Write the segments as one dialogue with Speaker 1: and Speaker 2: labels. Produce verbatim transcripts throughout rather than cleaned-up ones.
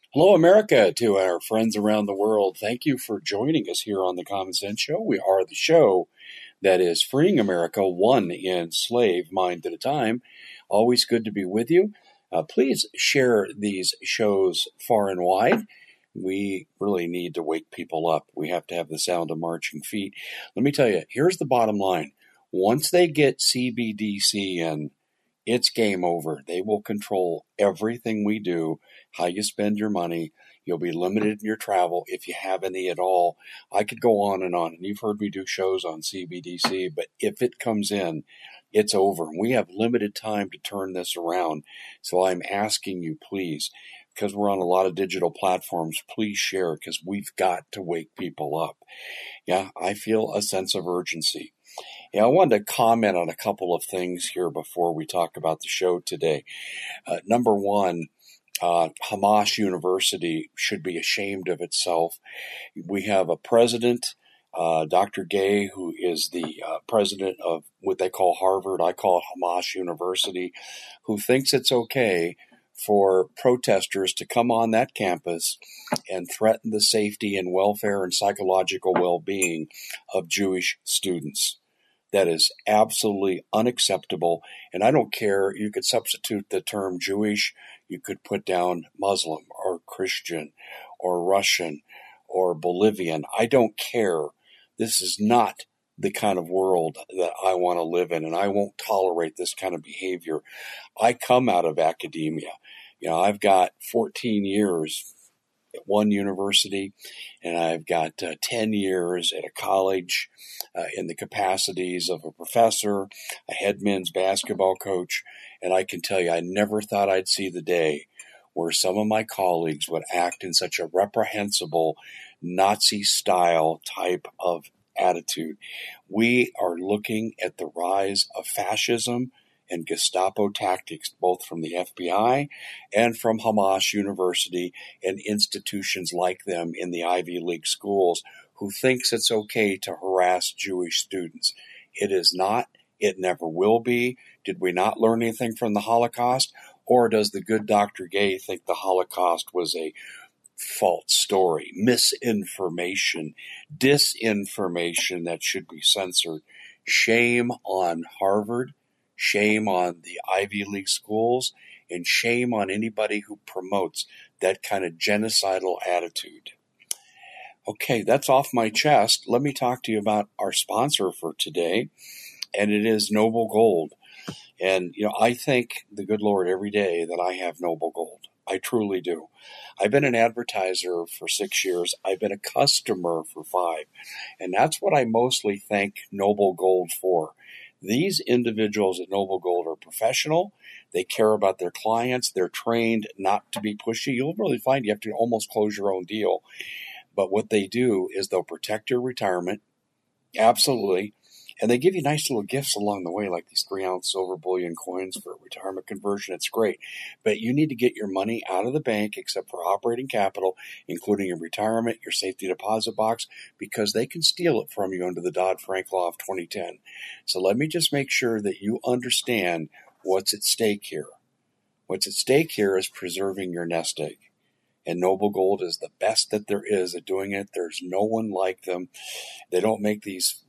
Speaker 1: Hello, America, to our friends around the world. Thank you for joining us here on the Common Sense Show. We are the show that is freeing America one enslaved mind at a time. Always good to be with you. Uh, please share these shows far and wide. We really need to wake people up. We have to have the sound of marching feet. Let me tell you, here's the bottom line. Once they get C B D C in, it's game over. They will control everything we do, how you spend your money. You'll be limited in your travel if you have any at all. I could go on and on, and you've heard me do shows on C B D C, but if it comes in, it's over. We have limited time to turn this around. So I'm asking you, please, because we're on a lot of digital platforms, please share, because we've got to wake people up. Yeah, I feel a sense of urgency. Yeah, I wanted to comment on a couple of things here before we talk about the show today. Uh, number one, uh, Hamas University should be ashamed of itself. We have a president, uh, Doctor Gay, who is the uh, president of what they call Harvard, I call it Hamas University, who thinks it's okay for protesters to come on that campus and threaten the safety and welfare and psychological well-being of Jewish students. That is absolutely unacceptable. And I don't care. You could substitute the term Jewish. You could put down Muslim or Christian or Russian or Bolivian. I don't care. This is not the kind of world that I want to live in, and I won't tolerate this kind of behavior. I come out of academia. You know, I've got fourteen years at one university, and I've got uh, ten years at a college uh, in the capacities of a professor, a head men's basketball coach, and I can tell you I never thought I'd see the day where some of my colleagues would act in such a reprehensible Nazi-style type of attitude. We are looking at the rise of fascism and Gestapo tactics, both from the F B I and from Hamas University and institutions like them in the Ivy League schools, who thinks it's okay to harass Jewish students. It is not. It never will be. Did we not learn anything from the Holocaust? Or does the good Doctor Gay think the Holocaust was a false story, misinformation, disinformation that should be censored? Shame on Harvard. Shame on the Ivy League schools, and shame on anybody who promotes that kind of genocidal attitude. Okay, that's off my chest. Let me talk to you about our sponsor for today, and it is Noble Gold. And, you know, I thank the good Lord every day that I have Noble Gold. I truly do. I've been an advertiser for six years. I've been a customer for five. And that's what I mostly thank Noble Gold for. These individuals at Noble Gold are professional. They care about their clients. They're trained not to be pushy. You'll really find you have to almost close your own deal. But what they do is they'll protect your retirement. Absolutely. And they give you nice little gifts along the way, like these three-ounce silver bullion coins for retirement conversion. It's great. But you need to get your money out of the bank, except for operating capital, including your retirement, your safety deposit box, because they can steal it from you under the Dodd-Frank law of twenty ten. So let me just make sure that you understand what's at stake here. What's at stake here is preserving your nest egg. And Noble Gold is the best that there is at doing it. There's no one like them. They don't make these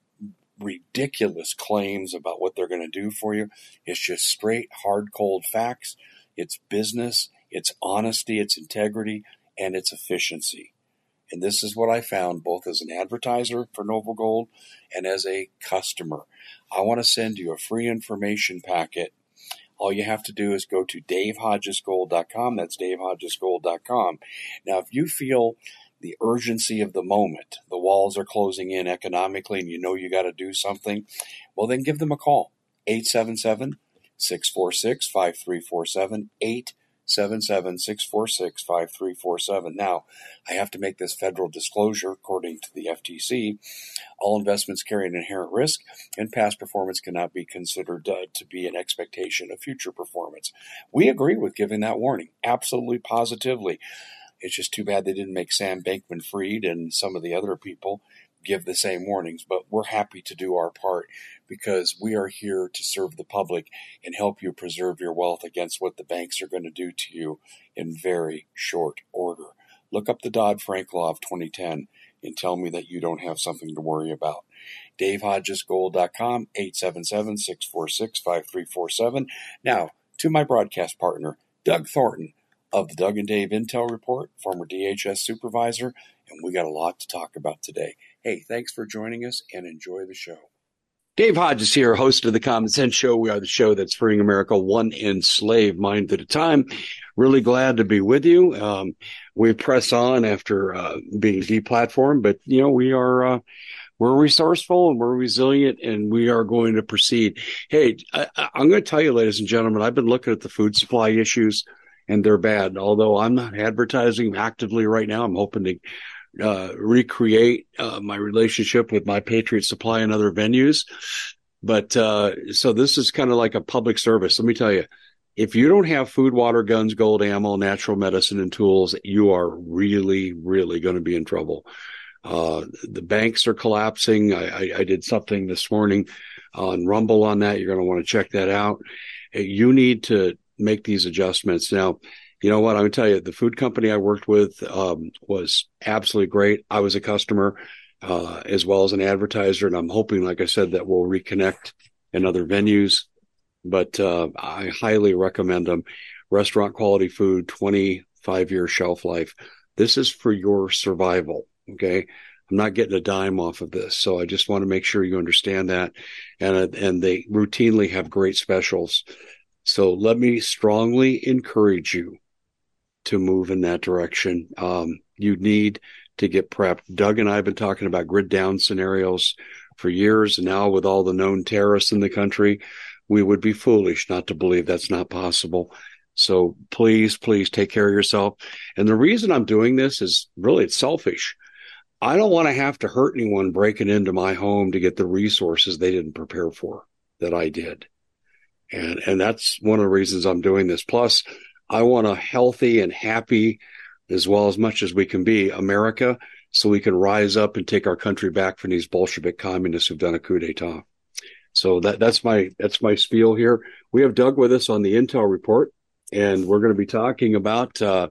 Speaker 1: ridiculous claims about what they're going to do for you. It's just straight, hard, cold facts. It's business, it's honesty, it's integrity, and it's efficiency. And this is what I found both as an advertiser for Noble Gold and as a customer. I want to send you a free information packet. All you have to do is go to dave hodges gold dot com. That's dave hodges gold dot com. Now, if you feel the urgency of the moment, the walls are closing in economically, and you know you got to do something, well, then give them a call. eight seven seven, six four six, five three four seven, eight seven seven, six four six, five three four seven. Now, I have to make this federal disclosure according to the F T C. All investments carry an inherent risk, and past performance cannot be considered uh, to be an expectation of future performance. We agree with giving that warning, absolutely positively. It's just too bad they didn't make Sam Bankman-Fried and some of the other people give the same warnings, but we're happy to do our part because we are here to serve the public and help you preserve your wealth against what the banks are going to do to you in very short order. Look up the Dodd-Frank Law of twenty ten and tell me that you don't have something to worry about. Dave Hodges Gold dot com, eight seven seven, six four six, five three four seven. Now, to my broadcast partner, Doug Thornton of the Doug and Dave Intel Report, former D H S supervisor, and we got a lot to talk about today. Hey, thanks for joining us and enjoy the show. Dave Hodges here, host of the Common Sense Show. We are the show that's freeing America one enslaved mind at a time. Really glad to be with you. Um, we press on after uh, being deplatformed, but you know we are uh, we're resourceful and we're resilient, and we are going to proceed. Hey, I, I'm going to tell you, ladies and gentlemen, I've been looking at the food supply issues, and they're bad. Although I'm not advertising actively right now, I'm hoping to Uh, recreate uh, my relationship with My Patriot Supply and other venues. But uh, so this is kind of like a public service. Let me tell you, if you don't have food, water, guns, gold, ammo, natural medicine, and tools, you are really, really going to be in trouble. Uh, the banks are collapsing. I, I, I did something this morning on Rumble on that. You're going to want to check that out. You need to make these adjustments. Now, you know what? I'm going to tell you, the food company I worked with um, was absolutely great. I was a customer uh, as well as an advertiser, and I'm hoping, like I said, that we'll reconnect in other venues. But uh, I highly recommend them. Restaurant quality food, twenty-five year shelf life. This is for your survival, okay? I'm not getting a dime off of this, so I just want to make sure you understand that. And, and they routinely have great specials. So let me strongly encourage you to move in that direction. Um, you need to get prepped. Doug and I have been talking about grid down scenarios for years. And now with all the known terrorists in the country, we would be foolish not to believe that's not possible. So please, please take care of yourself. And the reason I'm doing this is really, it's selfish. I don't want to have to hurt anyone breaking into my home to get the resources they didn't prepare for that I did. And, and that's one of the reasons I'm doing this. Plus, I want a healthy and happy, as well as much as we can be, America, so we can rise up and take our country back from these Bolshevik communists who've done a coup d'etat. So that, that's my that's my spiel here. We have Doug with us on the Intel Report, and we're going to be talking about uh,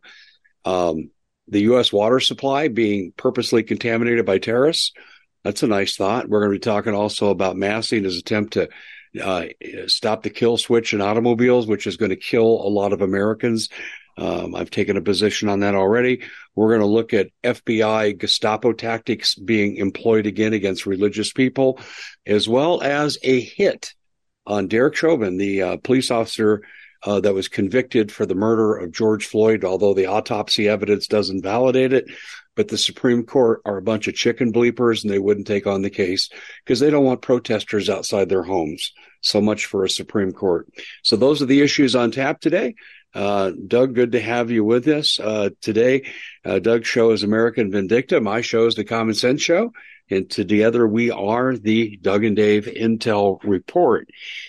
Speaker 1: um, the U S water supply being purposely contaminated by terrorists. That's a nice thought. We're going to be talking also about Massey and his attempt to Uh, stop the kill switch in automobiles, which is going to kill a lot of Americans. Um, I've taken a position on that already. We're going to look at F B I Gestapo tactics being employed again against religious people, as well as a hit on Derek Chauvin, the uh, police officer uh, that was convicted for the murder of George Floyd, although the autopsy evidence doesn't validate it. But the Supreme Court are a bunch of chicken bleepers, and they wouldn't take on the case because they don't want protesters outside their homes. So much for a Supreme Court. So those are the issues on tap today. Uh, Doug, good to have you with us uh, today. Uh, Doug's show is American Vindicta. My show is the Common Sense Show. And together we are the Doug and Dave Intel Report.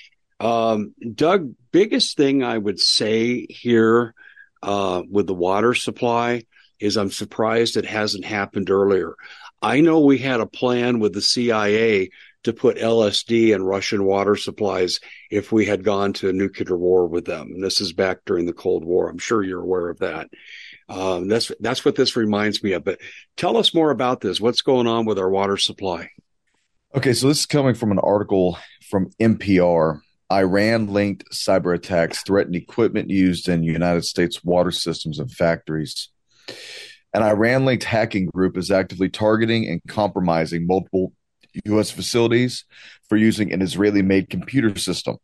Speaker 1: Um, Doug, biggest thing I would say here uh, with the water supply is I'm surprised it hasn't happened earlier. I know we had a plan with the C I A to put L S D in Russian water supplies if we had gone to a nuclear war with them. And this is back during the Cold War. I'm sure you're aware of that. Um, that's that's what this reminds me of. But tell us more about this. What's going on with our water supply?
Speaker 2: Okay, so this is coming from an article from N P R. Iran-linked cyber attacks threaten equipment used in United States water systems and factories. An Iran-linked hacking group is actively targeting and compromising multiple U S facilities for using an Israeli-made computer system.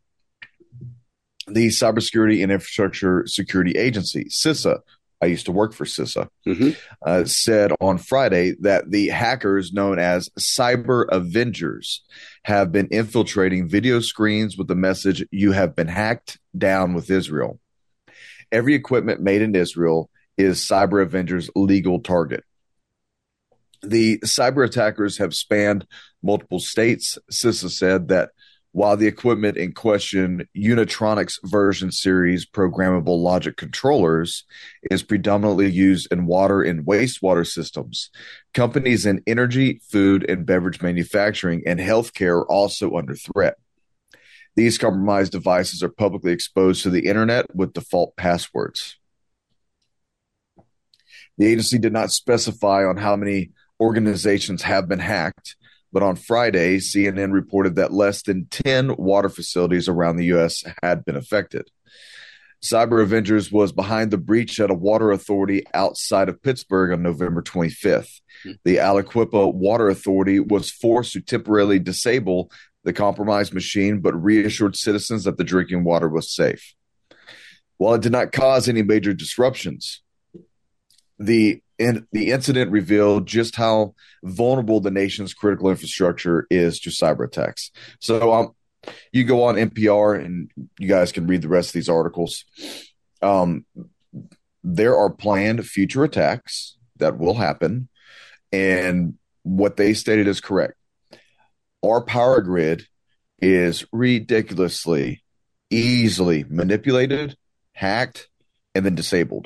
Speaker 2: The Cybersecurity and Infrastructure Security Agency, CISA, I used to work for CISA, mm-hmm. uh, said on Friday that the hackers known as Cyber Avengers have been infiltrating video screens with the message, "You have been hacked down with Israel." Every equipment made in Israel is Cyber Avengers' legal target. The cyber attackers have spanned multiple states. CISA said that while the equipment in question, Unitronics version series programmable logic controllers, is predominantly used in water and wastewater systems. Companies in energy, food, and beverage manufacturing and healthcare are also under threat. These compromised devices are publicly exposed to the internet with default passwords. The agency did not specify on how many organizations have been hacked, but on Friday, C N N reported that less than ten water facilities around the U S had been affected. Cyber Avengers was behind the breach at a water authority outside of Pittsburgh on November twenty-fifth. The Aliquippa Water Authority was forced to temporarily disable the compromised machine, but reassured citizens that the drinking water was safe. While it did not cause any major disruptions, the in, the incident revealed just how vulnerable the nation's critical infrastructure is to cyber attacks. So um, you go on N P R and you guys can read the rest of these articles. Um, there are planned future attacks that will happen, and what they stated is correct. Our power grid is ridiculously easily manipulated, hacked, and then disabled.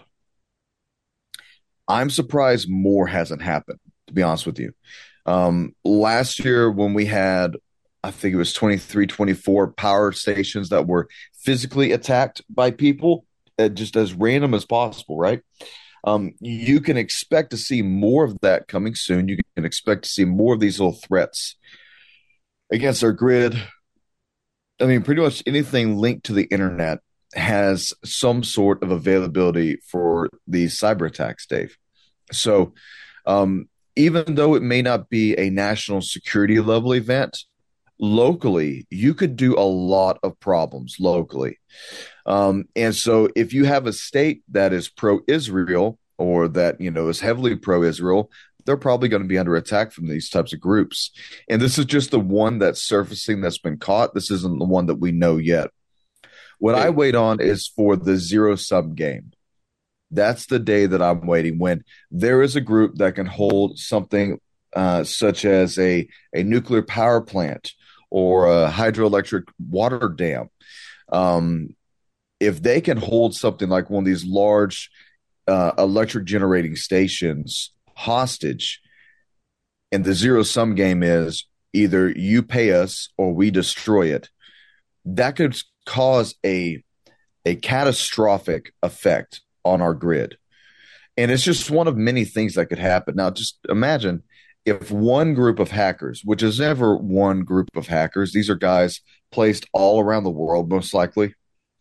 Speaker 2: I'm surprised more hasn't happened, to be honest with you. Um, last year when we had, I think it was twenty-three, twenty-four power stations that were physically attacked by people, uh, just as random as possible, right? Um, you can expect to see more of that coming soon. You can expect to see more of these little threats against our grid. I mean, pretty much anything linked to the internet has some sort of availability for these cyber attacks, Dave. So um, even though it may not be a national security level event, locally, you could do a lot of problems locally. Um, and so if you have a state that is pro-Israel or that, you know, is heavily pro-Israel, they're probably going to be under attack from these types of groups. And this is just the one that's surfacing that's been caught. This isn't the one that we know yet. What I wait on is for the zero sum game. That's the day that I'm waiting, when there is a group that can hold something uh, such as a, a nuclear power plant or a hydroelectric water dam. Um, if they can hold something like one of these large uh, electric generating stations hostage, and the zero sum game is either you pay us or we destroy it, that could cause a a catastrophic effect on our grid. And it's just one of many things that could happen. Now, just imagine if one group of hackers, which is never one group of hackers, these are guys placed all around the world, most likely.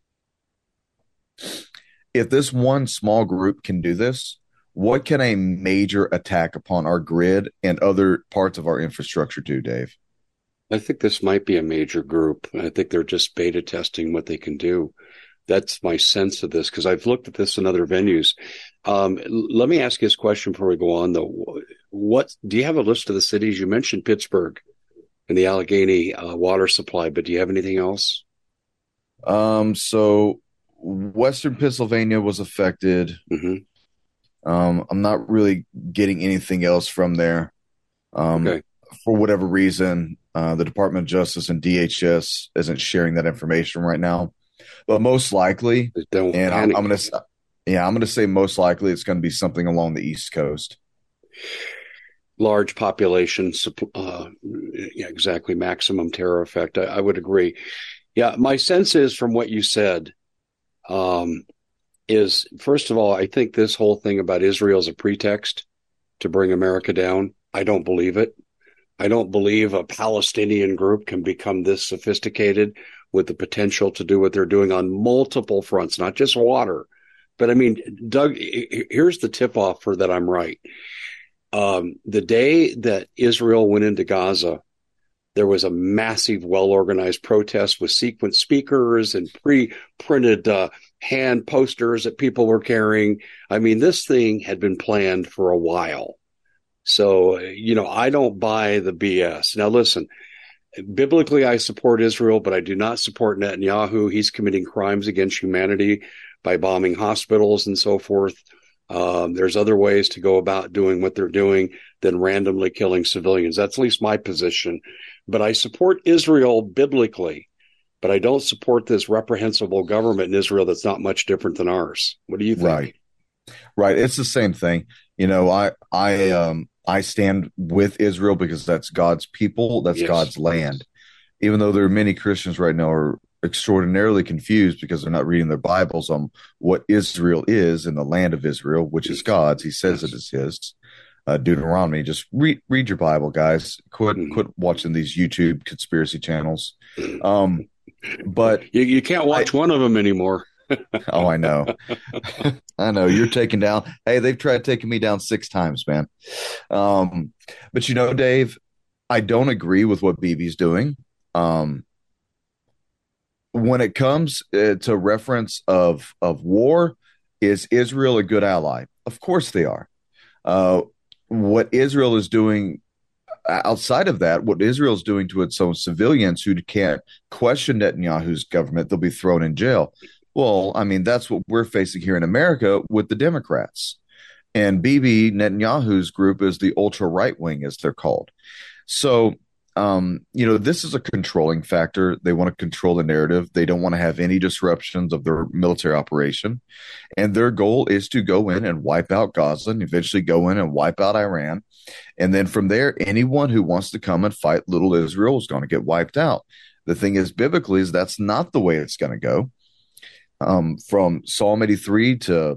Speaker 2: If this one small group can do this, what can a major attack upon our grid and other parts of our infrastructure do, Dave?
Speaker 1: I think this might be a major group. I think they're just beta testing what they can do. That's my sense of this, because I've looked at this in other venues. Um, let me ask you this question before we go on, though. What do you have a list of the cities? You mentioned Pittsburgh and the Allegheny uh, water supply, but do you have anything else?
Speaker 2: Um, so Western Pennsylvania was affected.
Speaker 1: Mm-hmm.
Speaker 2: Um, I'm not really getting anything else from there. Um, okay. For whatever reason, uh, the Department of Justice and D H S isn't sharing that information right now. But most likely, and I'm, I'm going to, yeah, I'm going to say most likely it's going to be something along the East Coast.
Speaker 1: Large population, uh, yeah, exactly, maximum terror effect. I, I would agree. Yeah, my sense is from what you said, um, is first of all, I think this whole thing about Israel is a pretext to bring America down. I don't believe it. I don't believe a Palestinian group can become this sophisticated with the potential to do what they're doing on multiple fronts, not just water. But I mean, Doug, here's the tip-off for that I'm right. Um, the day that Israel went into Gaza, there was a massive, well-organized protest with sequence speakers and pre-printed uh, hand posters that people were carrying. I mean, this thing had been planned for a while. So, you know, I don't buy the B S. Now, listen, biblically, I support Israel, but I do not support Netanyahu. He's committing crimes against humanity by bombing hospitals and so forth. Um, there's other ways to go about doing what they're doing than randomly killing civilians. That's at least my position. but I support Israel biblically, but I don't support this reprehensible government in Israel that's not much different than ours. What do you think?
Speaker 2: Right. Right. It's the same thing. You know, I I um I stand with Israel because that's God's people, that's
Speaker 1: Yes.
Speaker 2: God's land. Even though there are many Christians right now are extraordinarily confused because they're not reading their Bibles on what Israel is and the land of Israel, which is God's. He says
Speaker 1: Yes.
Speaker 2: it is his. Uh, Deuteronomy. Just read read your Bible, guys. Quit
Speaker 1: Mhm.
Speaker 2: quit watching these YouTube conspiracy channels. Um, but
Speaker 1: You, you can't watch
Speaker 2: I,
Speaker 1: one of them anymore.
Speaker 2: oh, I know. I know you're taken down. Hey, they've tried taking me down six times, man. Um, but you know, Dave, I don't agree with what B B's doing. Um, when it comes uh, to reference of of war, is Israel a good ally? Of course they are. Uh, what Israel is doing outside of that, what Israel is doing to its own civilians who can't question Netanyahu's government, they'll be thrown in jail. Well, I mean, that's what we're facing here in America with the Democrats. And Bibi Netanyahu's group is the ultra right wing, as they're called. So, um, you know, this is a controlling factor. They want to control the narrative. They don't want to have any disruptions of their military operation. And their goal is to go in and wipe out Gaza and eventually go in and wipe out Iran. And then from there, anyone who wants to come and fight little Israel is going to get wiped out. The thing is, biblically, is that's not the way it's going to go. Um, from Psalm eighty-three to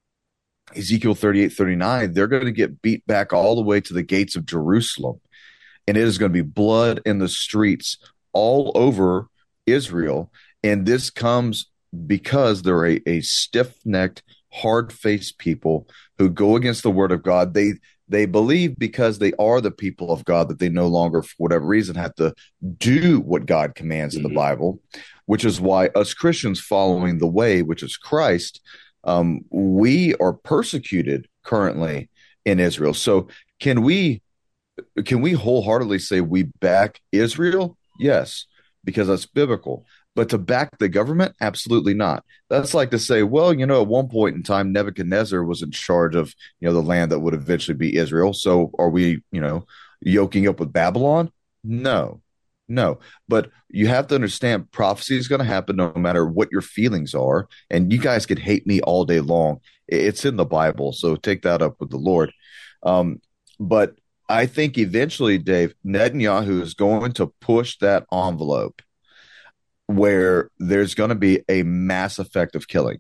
Speaker 2: Ezekiel thirty-eight, thirty-nine, they're going to get beat back all the way to the gates of Jerusalem. And it is going to be blood in the streets all over Israel. And this comes because they're a, a stiff-necked, hard-faced people who go against the word of God. They they believe because they are the people of God that they no longer, for whatever reason, have to do what God commands in the
Speaker 1: Mhm.
Speaker 2: Bible, which is why us Christians following the way, which is Christ, um, we are persecuted currently in Israel. So can we can we wholeheartedly say we back Israel? Yes, because that's biblical. But to back the government, absolutely not. That's like to say, well, you know, at one point in time, Nebuchadnezzar was in charge of, you know, the land that would eventually be Israel. So are we, you know, yoking up with Babylon? No, no. But you have to understand prophecy is going to happen no matter what your feelings are. And you guys could hate me all day long. It's in the Bible. So take that up with the Lord. Um, but I think eventually, Dave, Netanyahu is going to push that envelope where there's going to be a mass effect of killing.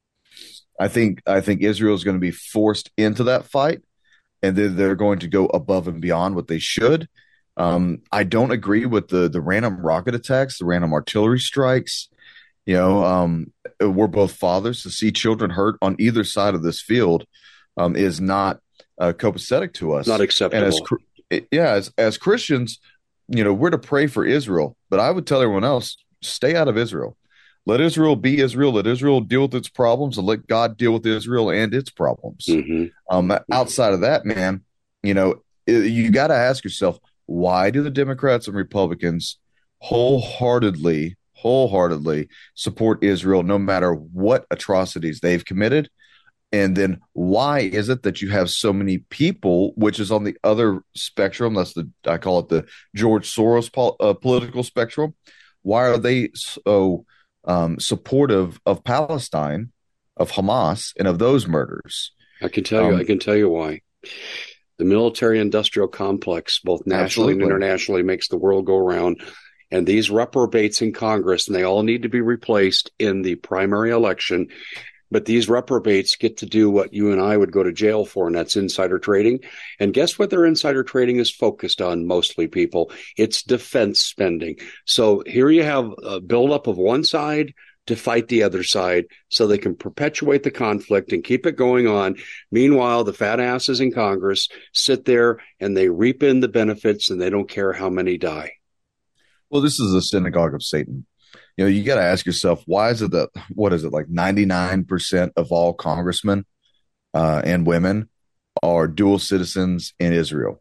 Speaker 2: I think I think Israel is going to be forced into that fight, and then they're going to go above and beyond what they should. Um, I don't agree with the the random rocket attacks, the random artillery strikes. You know, um, we're both fathers. To see children hurt on either side of this field um, is not uh, copacetic to us.
Speaker 1: Not acceptable.
Speaker 2: And as yeah, as as Christians, you know, we're to pray for Israel, but I would tell everyone else, stay out of Israel. Let Israel be Israel. Let Israel deal with its problems, and let God deal with Israel and its problems.
Speaker 1: Mm-hmm.
Speaker 2: Um, outside of that, man, you know, you got to ask yourself, why do the Democrats and Republicans wholeheartedly, wholeheartedly support Israel no matter what atrocities they've committed? And then why is it that you have so many people, which is on the other spectrum? That's the, I call it the George Soros pol- uh, political spectrum. Why are they so um, supportive of Palestine, of Hamas, and of those murders?
Speaker 1: I can tell you,
Speaker 2: Um,
Speaker 1: I can tell you why. The military-industrial complex, both nationally
Speaker 2: Absolutely.
Speaker 1: and internationally, makes the world go round. And these reprobates in Congress, and they all need to be replaced in the primary election. But these reprobates get to do what you and I would go to jail for, and that's insider trading. And guess what their insider trading is focused on, mostly, people? It's defense spending. So here you have a buildup of one side to fight the other side so they can perpetuate the conflict and keep it going on. Meanwhile, the fat asses in Congress sit there and they reap in the benefits, and they don't care how many die.
Speaker 2: Well, this is a synagogue of Satan. You know, you got to ask yourself, why is it that, what is it, like ninety-nine percent of all congressmen uh, and women are dual citizens in Israel?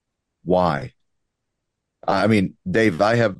Speaker 2: Why? I mean, Dave, I have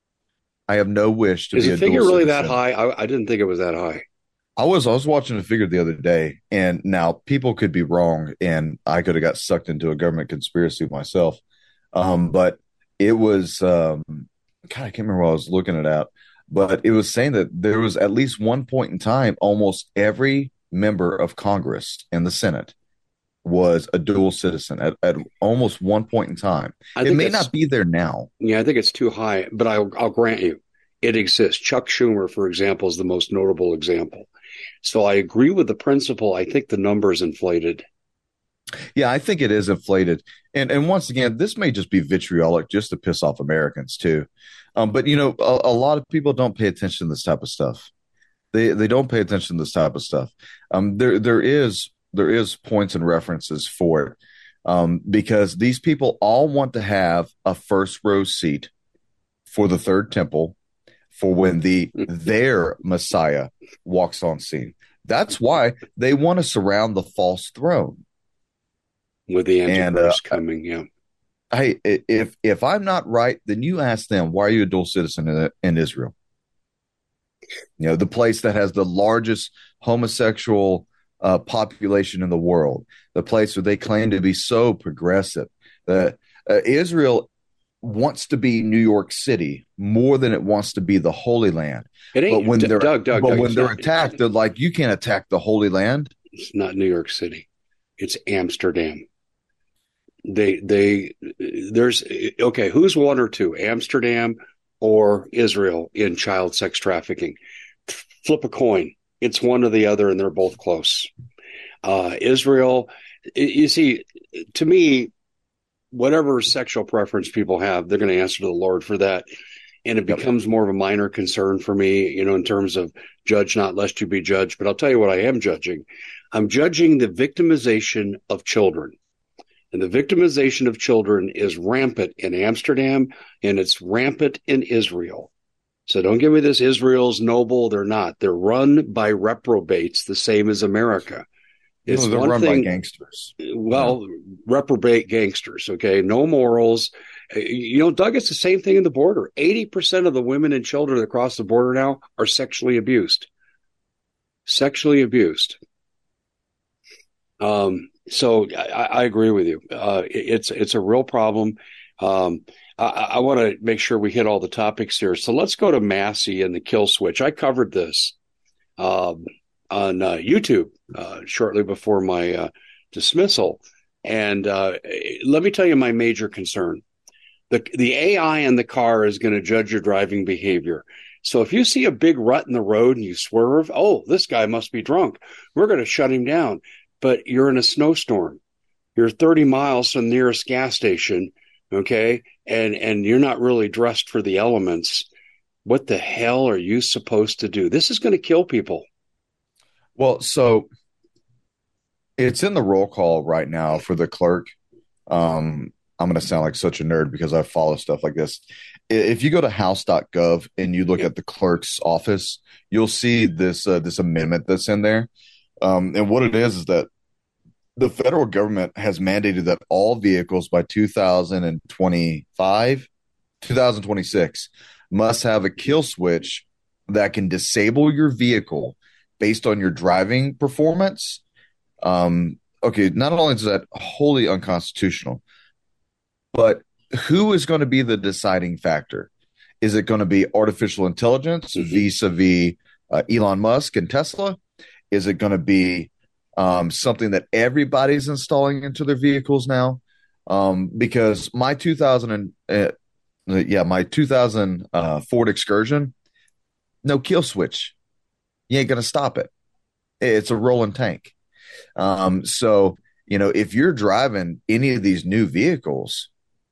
Speaker 2: I have no wish to
Speaker 1: Is
Speaker 2: be
Speaker 1: the
Speaker 2: a
Speaker 1: figure
Speaker 2: dual
Speaker 1: really
Speaker 2: citizen.
Speaker 1: that high? I, I didn't think it was that high.
Speaker 2: I was I was watching a figure the other day, and now people could be wrong, and I could have got sucked into a government conspiracy myself. Um, but it was, um, God, I can't remember what I was looking it out, but it was saying that there was at least one point in time, almost every member of Congress and the Senate was a dual citizen at, at almost one point in time.
Speaker 1: I
Speaker 2: It
Speaker 1: think
Speaker 2: may
Speaker 1: it's
Speaker 2: not be there now.
Speaker 1: yeah, I think it's too high, but I'll I'll grant you it exists. Chuck Schumer, for example, is the most notable example. So I agree with the principle. I think the number is inflated.
Speaker 2: Yeah, I think it is inflated. And and once again, this may just be vitriolic just to piss off Americans too. Um, but you know, a, a lot of people don't pay attention to this type of stuff. They they don't pay attention to this type of stuff. Um, there there is there is points and references for it. Um, because these people all want to have a first row seat for the third temple for when the their Messiah walks on scene. That's why they want to surround the false throne.
Speaker 1: With the
Speaker 2: And uh,
Speaker 1: Antichrist coming, yeah.
Speaker 2: hey, if if I'm not right, then you ask them, why are you a dual citizen in, in Israel? You know, the place that has the largest homosexual uh, population in the world, the place where they claim to be so progressive. That uh, Israel wants to be New York City more than it wants to be the Holy Land.
Speaker 1: It
Speaker 2: But
Speaker 1: ain't
Speaker 2: when
Speaker 1: D-
Speaker 2: they're
Speaker 1: Doug, Doug,
Speaker 2: but
Speaker 1: Doug.
Speaker 2: when
Speaker 1: It's
Speaker 2: they're
Speaker 1: not.
Speaker 2: attacked, they're like, you can't attack the Holy Land.
Speaker 1: It's not New York City. It's Amsterdam. They they there's okay. Who's one or two, Amsterdam or Israel in child sex trafficking? Flip a coin. It's one or the other, and they're both close. Uh, Israel. You see, to me, whatever sexual preference people have, they're going to answer to the Lord for that. And it
Speaker 2: Yep.
Speaker 1: becomes more of a minor concern for me, you know, in terms of judge not lest you be judged. But I'll tell you what I am judging. I'm judging the victimization of children. And the victimization of children is rampant in Amsterdam and it's rampant in Israel. So don't give me this Israel's noble. They're not. They're run by reprobates, the same as America. It's
Speaker 2: No, they're
Speaker 1: one
Speaker 2: run
Speaker 1: thing.
Speaker 2: by gangsters.
Speaker 1: Well, reprobate gangsters, okay? No morals. You know, Doug, it's the same thing in the border. eighty percent of the women and children that cross the border now are sexually abused. Sexually abused. Um, so I, I agree with you. Uh, it's it's a real problem. Um, I, I want to make sure we hit all the topics here. So let's go to Massey and the kill switch. I covered this um, on uh, YouTube uh, shortly before my uh, dismissal. And uh, let me tell you my major concern. The, the A I in the car is going to judge your driving behavior. So if you see a big rut in the road and you swerve, oh, this guy must be drunk. We're going to shut him down. But you're in a snowstorm. You're thirty miles from the nearest gas station, okay? And and you're not really dressed for the elements. What the hell are you supposed to do? This is going to kill people.
Speaker 2: Well, so it's in the roll call right now for the clerk. Um, I'm going to sound like such a nerd because I follow stuff like this. If you go to house dot gov and you look
Speaker 1: Yep.
Speaker 2: at the clerk's office, you'll see this uh, this amendment that's in there. Um, and what it is is that the federal government has mandated that all vehicles by two thousand twenty-five, two thousand twenty-six must have a kill switch that can disable your vehicle based on your driving performance. Um, okay, not only is that wholly unconstitutional, but who is going to be the deciding factor? Is it going to be artificial intelligence
Speaker 1: Mhm.
Speaker 2: vis-a-vis uh, Elon Musk and Tesla? Is it going to be um, something that everybody's installing into their vehicles now? Um, because my two thousand, uh, yeah, my two thousand uh, Ford Excursion, no kill switch. You ain't going to stop it. It's a rolling tank. Um, so, you know, if you're driving any of these new vehicles,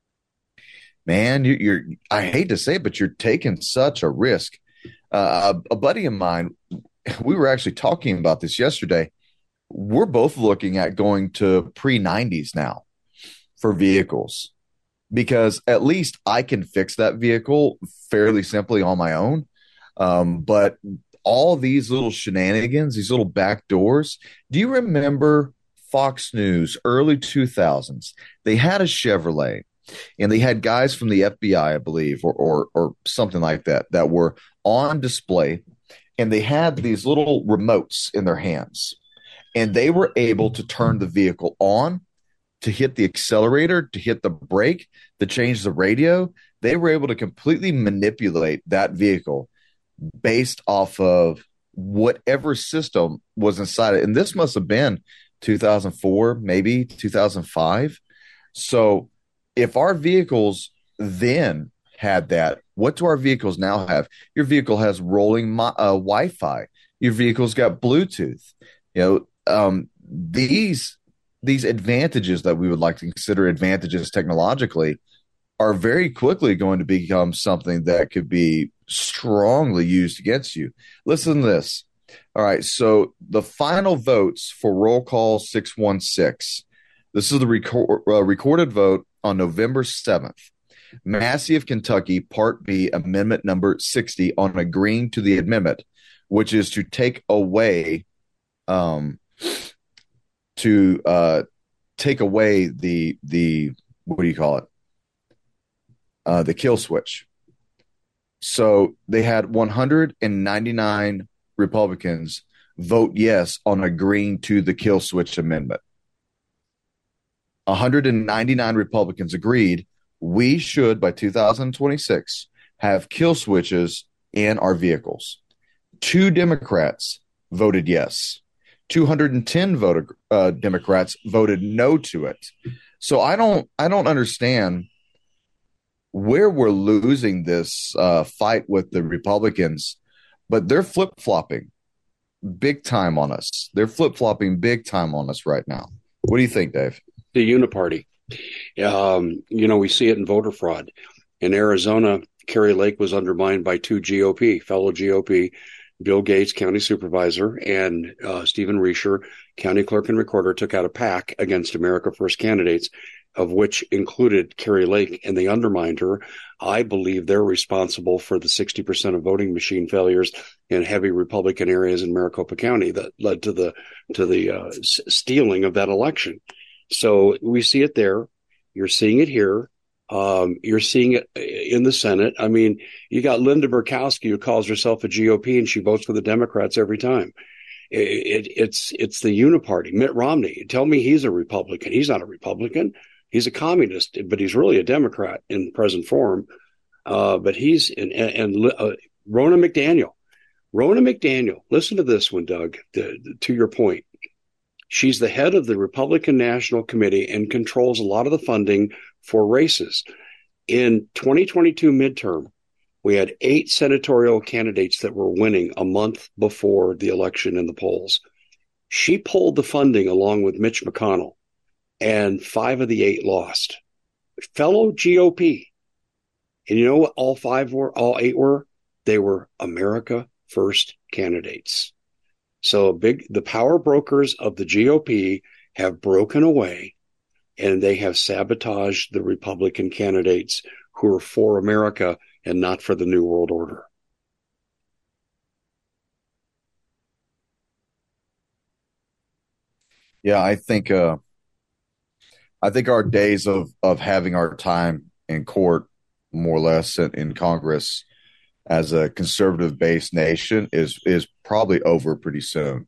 Speaker 2: man, you, you're, I hate to say it, but you're taking such a risk. Uh, a, a buddy of mine, we were actually talking about this yesterday. We're both looking at going to pre nineties now for vehicles because at least I can fix that vehicle fairly simply on my own. Um, but all these little shenanigans, these little back doors. Do you remember Fox News, early two thousands? They had a Chevrolet and they had guys from the F B I, I believe, or, or, or something like that, that were on display. And they had these little remotes in their hands. And they were able to turn the vehicle on to hit the accelerator, to hit the brake, to change the radio. They were able to completely manipulate that vehicle based off of whatever system was inside it. And this must have been two thousand four, maybe two thousand five. So if our vehicles then had that, what do our vehicles now have? Your vehicle has rolling uh, Wi-Fi. Your vehicle's got Bluetooth. You know, um, these these advantages that we would like to consider advantages technologically are very quickly going to become something that could be strongly used against you. Listen to this. All right, so the final votes for roll call six one six. This is the record, uh, recorded vote on November seventh. Massey of Kentucky, Part B, Amendment number sixty, on agreeing to the amendment, which is to take away, um, to uh, take away the the what do you call it? Uh, the kill switch. So they had one hundred ninety-nine Republicans vote yes on agreeing to the kill switch amendment. one hundred ninety-nine Republicans agreed we should, by two thousand twenty-six, have kill switches in our vehicles. Two Democrats voted yes. two hundred ten voted, uh, Democrats voted no to it. So I don't, I don't understand where we're losing this uh, fight with the Republicans, but they're flip-flopping big time on us. They're flip-flopping big time on us right now. What do you think, Dave?
Speaker 1: The uniparty. Um, you know, we see it in voter fraud. In Arizona, Kari Lake was undermined by two G O P, fellow G O P, Bill Gates, county supervisor, and uh, Stephen Riescher, county clerk and recorder, took out a pack against America First candidates, of which included Kari Lake, and they undermined her. I believe they're responsible for the sixty percent of voting machine failures in heavy Republican areas in Maricopa County that led to the to the uh, s- stealing of that election. So we see it there. You're seeing it here. Um, you're seeing it in the Senate. I mean, you got Linda Murkowski, who calls herself a G O P, and she votes for the Democrats every time. It, it, it's it's the uniparty. Mitt Romney. Tell me he's a Republican. He's not a Republican. He's a communist, but he's really a Democrat in present form. Uh, but he's and, and uh, Ronna McDaniel. Ronna McDaniel. Listen to this one, Doug. The, the, to your point. She's the head of the Republican National Committee and controls a lot of the funding for races. In twenty twenty-two midterm, we had eight senatorial candidates that were winning a month before the election in the polls. She pulled the funding along with Mitch McConnell, and five of the eight lost. Fellow G O P. And you know what all five were, all eight were? They were America First candidates. So big, the power brokers of the G O P have broken away, and they have sabotaged the Republican candidates who are for America and not for the New World Order.
Speaker 2: Yeah, I think uh, I think our days of of having our time in court, more or less, in, in Congress, as a conservative-based nation, is is probably over pretty soon.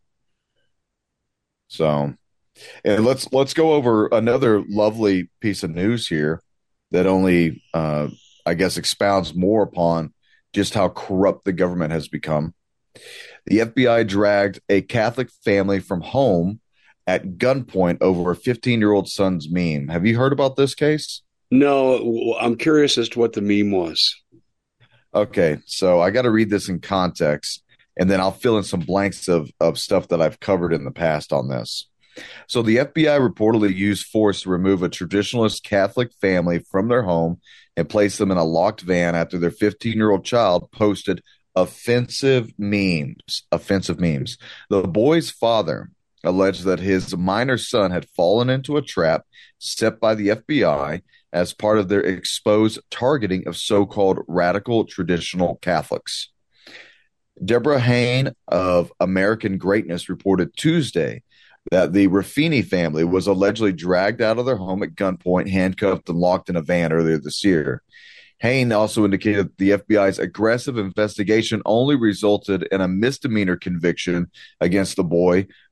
Speaker 2: So, and let's let's go over another lovely piece of news here that only, uh, I guess, expounds more upon just how corrupt the government has become. The F B I dragged a Catholic family from home at gunpoint over a fifteen-year-old son's meme. Have you heard about this case?
Speaker 1: No, I'm curious as to what the meme was.
Speaker 2: Okay, so I got to read this in context, and then I'll fill in some blanks of, of stuff that I've covered in the past on this. So the F B I reportedly used force to remove a traditionalist Catholic family from their home and place them in a locked van after their fifteen-year-old child posted offensive memes. Offensive memes. The boy's father alleged that his minor son had fallen into a trap set by the F B I as part of their exposed targeting of so-called radical traditional Catholics. Deborah Hain of American Greatness reported Tuesday that the Ruffini family was allegedly dragged out of their home at gunpoint, handcuffed, and locked in a van earlier this year. Hain also indicated that the F B I's aggressive investigation only resulted in a misdemeanor conviction against the boy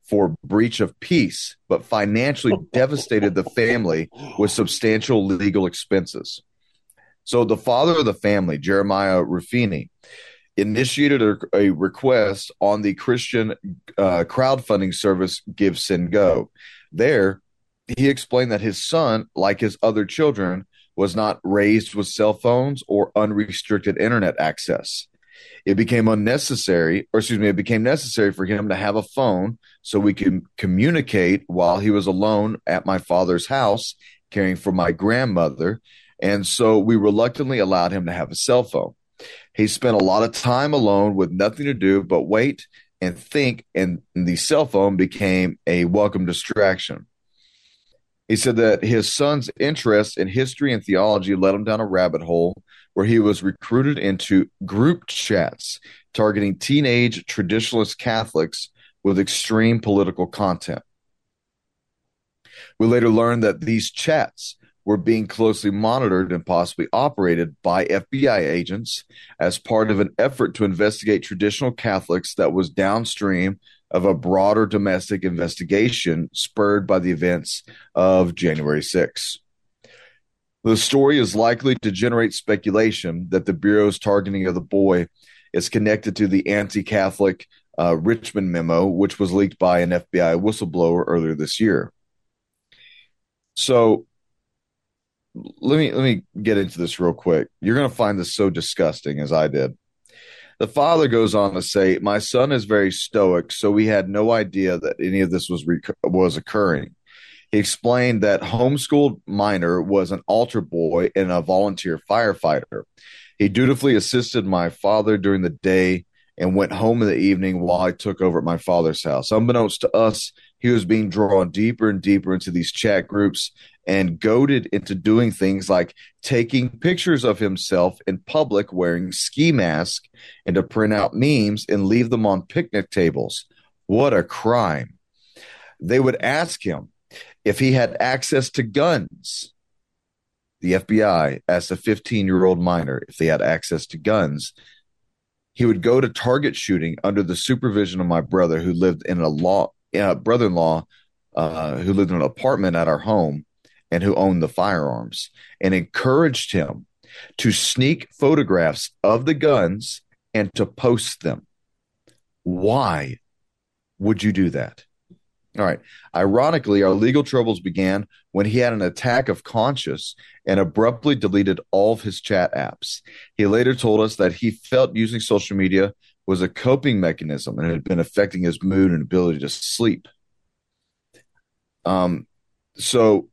Speaker 2: for breach of peace, but financially devastated the family with substantial legal expenses. So the father of the family, Jeremiah Ruffini, initiated a, a request on the Christian uh, crowdfunding service GiveSendGo. There, he explained that his son, like his other children, was not raised with cell phones or unrestricted internet access. It became unnecessary, or excuse me, it became necessary for him to have a phone so we could communicate while he was alone at my father's house caring for my grandmother. And so we reluctantly allowed him to have a cell phone. He spent a lot of time alone with nothing to do but wait and think, and the cell phone became a welcome distraction. He said that his son's interest in history and theology led him down a rabbit hole where he was recruited into group chats targeting teenage traditionalist Catholics with extreme political content. We later learned that these chats were being closely monitored and possibly operated by F B I agents as part of an effort to investigate traditional Catholics that was downstream of a broader domestic investigation spurred by the events of January sixth. The story is likely to generate speculation that the Bureau's targeting of the boy is connected to the anti-Catholic uh, Richmond memo, which was leaked by an F B I whistleblower earlier this year. So let me let me get into this real quick. You're going to find this so disgusting, as I did. The father goes on to say, "My son is very stoic, so we had no idea that any of this was rec- was occurring." He explained that homeschooled minor was an altar boy and a volunteer firefighter. He dutifully assisted my father during the day and went home in the evening while I took over at my father's house. Unbeknownst to us, he was being drawn deeper and deeper into these chat groups and goaded into doing things like taking pictures of himself in public wearing ski masks and to print out memes and leave them on picnic tables. What a crime. They would ask him if he had access to guns. The F B I asked a fifteen-year-old minor if they had access to guns. He would go to target shooting under the supervision of my brother, who lived in a law, uh, brother-in-law, uh, who lived in an apartment at our home and who owned the firearms, and encouraged him to sneak photographs of the guns and to post them. Why would you do that? All right. Ironically, our legal troubles began when he had an attack of conscience and abruptly deleted all of his chat apps. He later told us that he felt using social media was a coping mechanism and it had been affecting his mood and ability to sleep. Um, so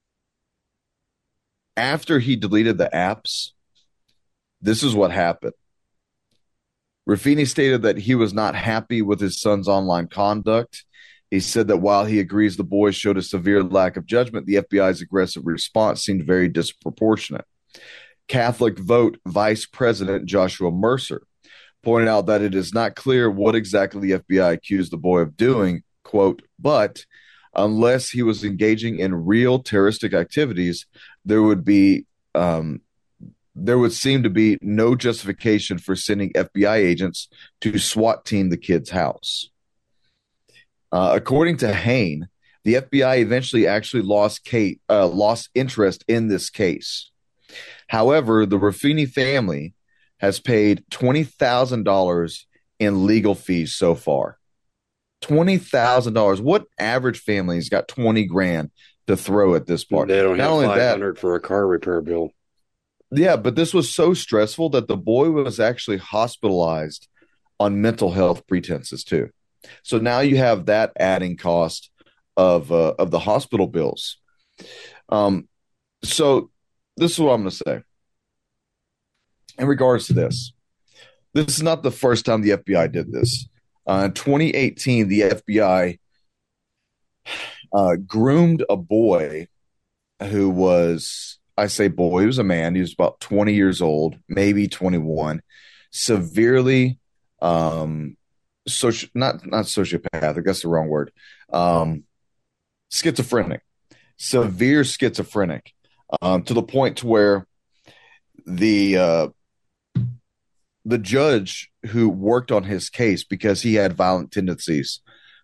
Speaker 2: after he deleted the apps, this is what happened. Ruffini stated that he was not happy with his son's online conduct. He said that while he agrees the boy showed a severe lack of judgment, the F B I's aggressive response seemed very disproportionate. Catholic Vote Vice President Joshua Mercer pointed out that it is not clear what exactly the F B I accused the boy of doing, quote, but unless he was engaging in real terroristic activities, there would be um, there would seem to be no justification for sending F B I agents to SWAT team the kid's house. Uh, according to Hain, the F B I eventually actually lost Kate, uh, lost interest in this case. However, the Ruffini family has paid twenty thousand dollars in legal fees so far. twenty thousand dollars. What average family's got twenty grand to throw at this part?
Speaker 1: They don't
Speaker 2: Not
Speaker 1: have
Speaker 2: only
Speaker 1: five hundred
Speaker 2: that,
Speaker 1: for a car repair bill.
Speaker 2: Yeah, but this was so stressful that the boy was actually hospitalized on mental health pretenses too. So now you have that adding cost of uh, of the hospital bills. Um, so this is what I'm going to say in regards to this. This is not the first time the F B I did this. Uh, in twenty eighteen, the F B I uh, groomed a boy who was, I say boy, he was a man. He was about twenty years old, maybe twenty-one, severely um, Soci- not not sociopathic, that's the wrong word. Um, schizophrenic, severe schizophrenic, um, to the point to where the uh, the judge who worked on his case, because he had violent tendencies,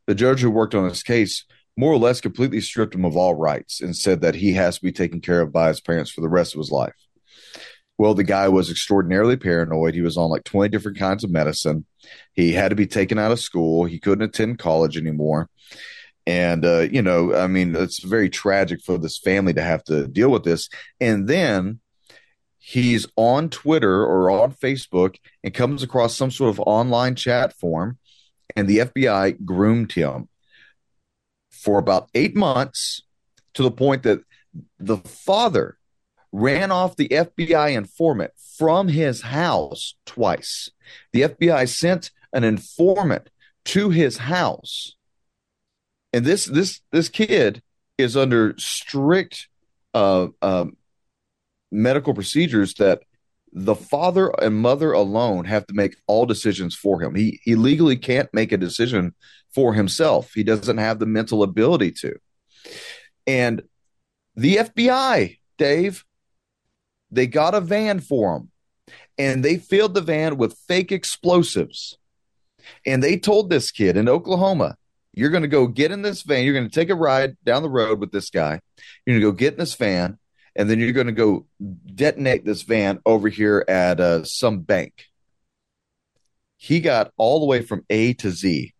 Speaker 2: the judge who worked on this case more or less completely stripped him of all rights and said that he has to be taken care of by his parents for the rest of his life. Well, the guy was extraordinarily paranoid. He was on like twenty different kinds of medicine. He had to be taken out of school. He couldn't attend college anymore. And, uh, you know, I mean, it's very tragic for this family to have to deal with this. And then he's on Twitter or on Facebook and comes across some sort of online chat forum, and the F B I groomed him for about eight months to the point that the father ran off the F B I informant from his house twice. The F B I sent an informant to his house. And this this this kid is under strict uh, um, medical procedures that the father and mother alone have to make all decisions for him. He he legally can't make a decision for himself. He doesn't have the mental ability to. And the F B I, Dave, they got a van for him, and they filled the van with fake explosives. And they told this kid in Oklahoma, you're going to go get in this van. You're going to take a ride down the road with this guy. You're going to go get in this van, and then you're going to go detonate this van over here at uh, some bank. He got all the way from A to Z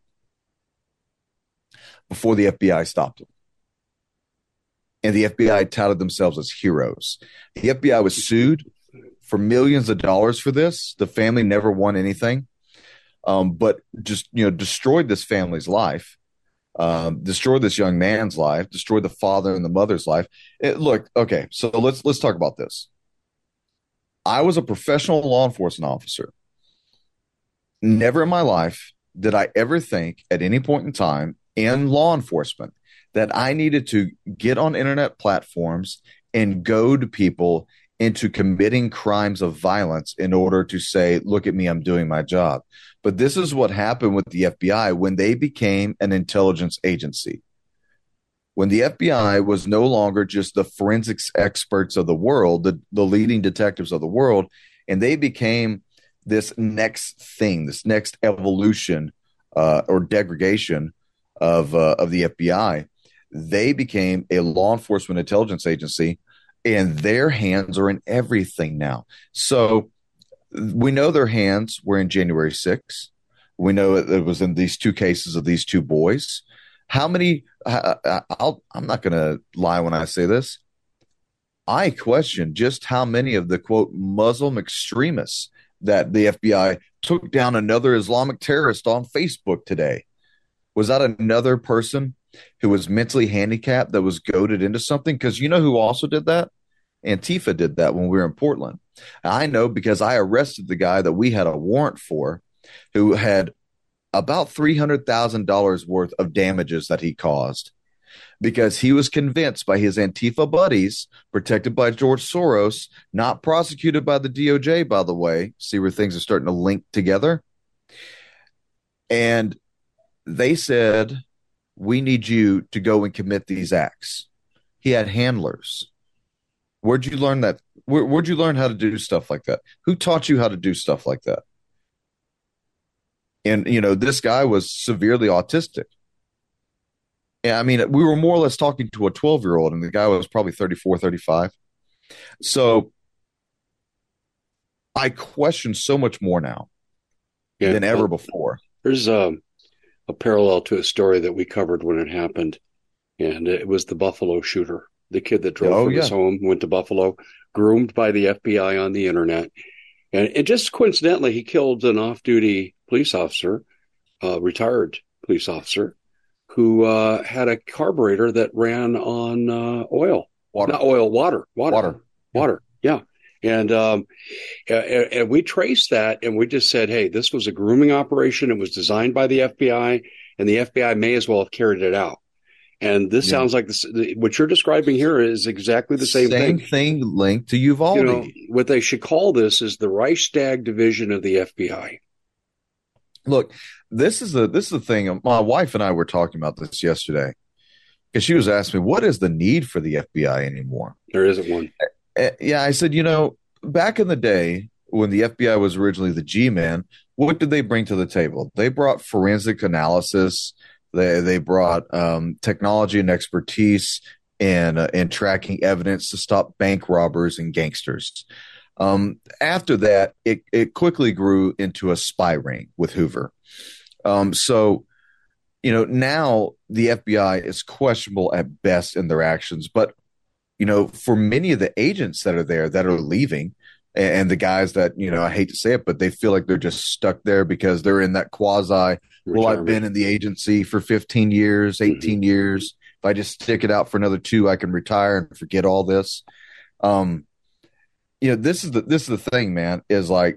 Speaker 2: before the F B I stopped him. And the F B I touted themselves as heroes. The F B I was sued for millions of dollars for this. The family never won anything, um, but just, you know, destroyed this family's life. Um, destroyed this young man's life, destroyed the father and the mother's life. It, look, okay, so let's let's talk about this. I was a professional law enforcement officer. Never in my life did I ever think at any point in time in law enforcement that I needed to get on internet platforms and goad people into committing crimes of violence in order to say, look at me, I'm doing my job. But this is what happened with the F B I when they became an intelligence agency. When the F B I was no longer just the forensics experts of the world, the, the leading detectives of the world, and they became this next thing, this next evolution uh, or degradation of uh, of the F B I, they became a law enforcement intelligence agency, and their hands are in everything now. So we know their hands were in January sixth. We know it was in these two cases of these two boys. How many? I, I'll, I'm not going to lie when I say this. I question just how many of the, quote, Muslim extremists that the F B I took down another Islamic terrorist on Facebook today. Was that another person who was mentally handicapped that was goaded into something? Because you know who also did that? Antifa did that when we were in Portland. I know because I arrested the guy that we had a warrant for, who had about three hundred thousand dollars worth of damages that he caused because he was convinced by his Antifa buddies, protected by George Soros, not prosecuted by the D O J, by the way. See where things are starting to link together. And they said, we need you to go and commit these acts. He had handlers. Where'd you learn that? Where, where'd you learn how to do stuff like that? Who taught you how to do stuff like that? And, you know, this guy was severely autistic. Yeah, I mean, we were more or less talking to a twelve-year-old, and the guy was probably thirty-four, thirty-five. So I question so much more now yeah, than ever before.
Speaker 1: There's a, a parallel to a story that we covered when it happened, and it was the Buffalo shooter, the kid that drove oh, from yeah. his home, went to Buffalo, groomed by the F B I on the internet. And it just coincidentally, he killed an off-duty police officer, uh, retired police officer, who uh, had a carburetor that ran on uh, oil.
Speaker 2: Water.
Speaker 1: Not oil, water. Water.
Speaker 2: Water.
Speaker 1: Water, yeah. And, um, and, and we traced that, and we just said, hey, this was a grooming operation. It was designed by the F B I, and the F B I may as well have carried it out. And this yeah. sounds like this, what you're describing here is exactly the same,
Speaker 2: same
Speaker 1: thing.
Speaker 2: Same thing linked to Uvalde. You know,
Speaker 1: what they should call this is the Reichstag division of the F B I.
Speaker 2: Look, this is the this is the thing. My wife and I were talking about this yesterday because she was asking me, what is the need for the F B I anymore?
Speaker 1: There isn't one.
Speaker 2: Uh, yeah, I said, you know, back in the day when the F B I was originally the G-men, what did they bring to the table? They brought forensic analysis. They they brought um, technology and expertise in uh, in tracking evidence to stop bank robbers and gangsters. Um, after that, it it quickly grew into a spy ring with Hoover. Um, so you know, now the F B I is questionable at best in their actions. But, you know, for many of the agents that are there that are leaving, and the guys that, you know, I hate to say it, but they feel like they're just stuck there because they're in that quasi, well, I've been in the agency for fifteen years, eighteen mm-hmm. years. If I just stick it out for another two, I can retire and forget all this. Um, you know, this is the, this is the thing, man, is like